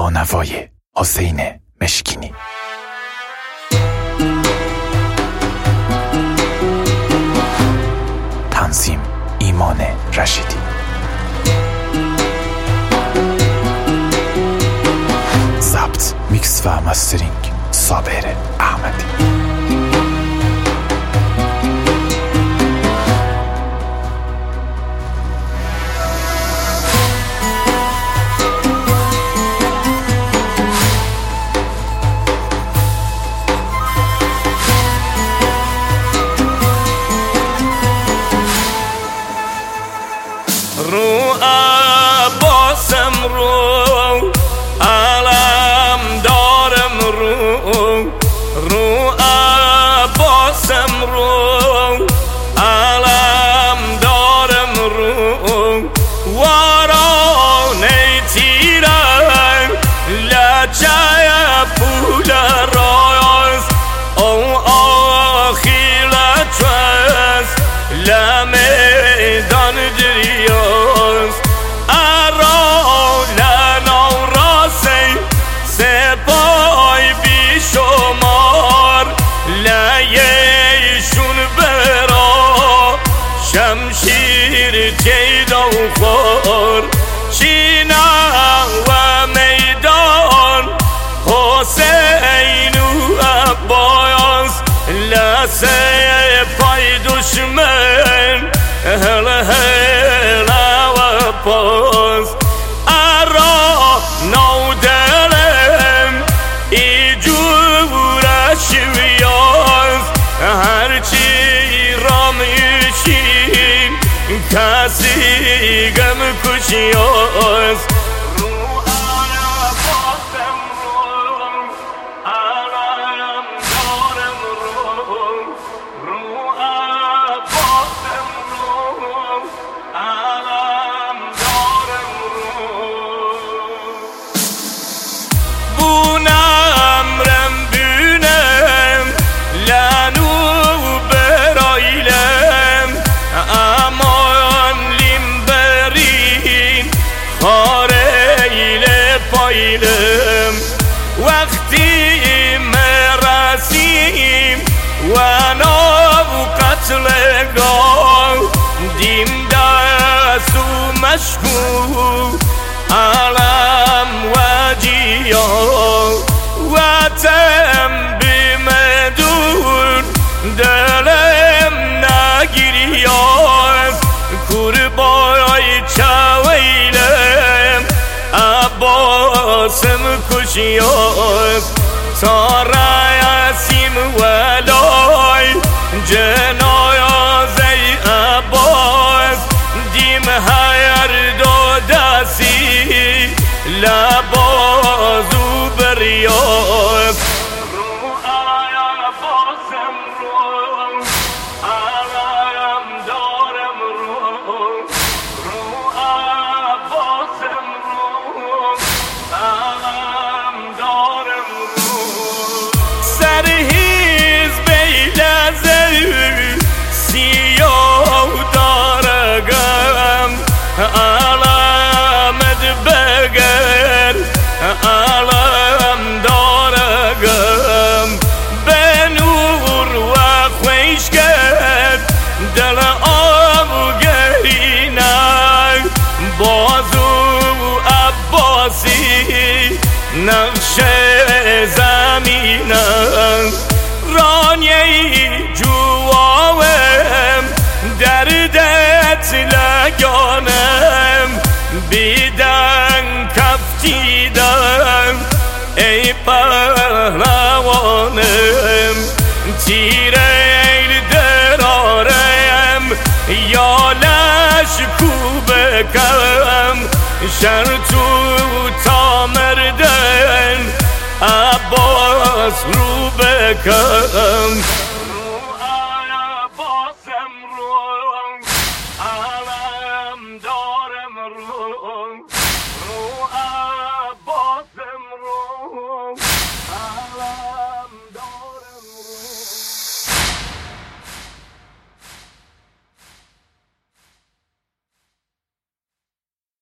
با نوای حسین مشکینی. تنظیم ایمان رشیدی. ضبط، میکس و مسترینگ صابر احمدی. رو عباسم رو علم دارم رو عباسم رو علم دارم وارانه تیرم لچه پول راست او آخیلت راست لمیدان دریاست ارا لنو راسی سپای بی شمار لیشون برا شمشیر جیدا و خور چینا و میدان حسین و عباس لسه پای دشمن هل هل و پاس ارا نو دلم ای جورش ویاز هرچی را میشین کسی گم کشیاز وقتی مرسیم و نو قتلگاه دیم دست و مشکو علم و جیا و تم بمدون دلم نگیریاز کربای چویلم عباسم کشیاز تا رسیم ولای جنایاز ای عباس دیم هر دو دستی لبازو بریاز علامت بگر علم دارگم به نور و خویش کرد دل آب گرینه بازو عباسی نقش زمینه رانیه جوام دردت لگانم بیدن کفتیدم ای پهلوانم تیره درارم یا لشکو بکم شرطو تا مردن عباس رو بکم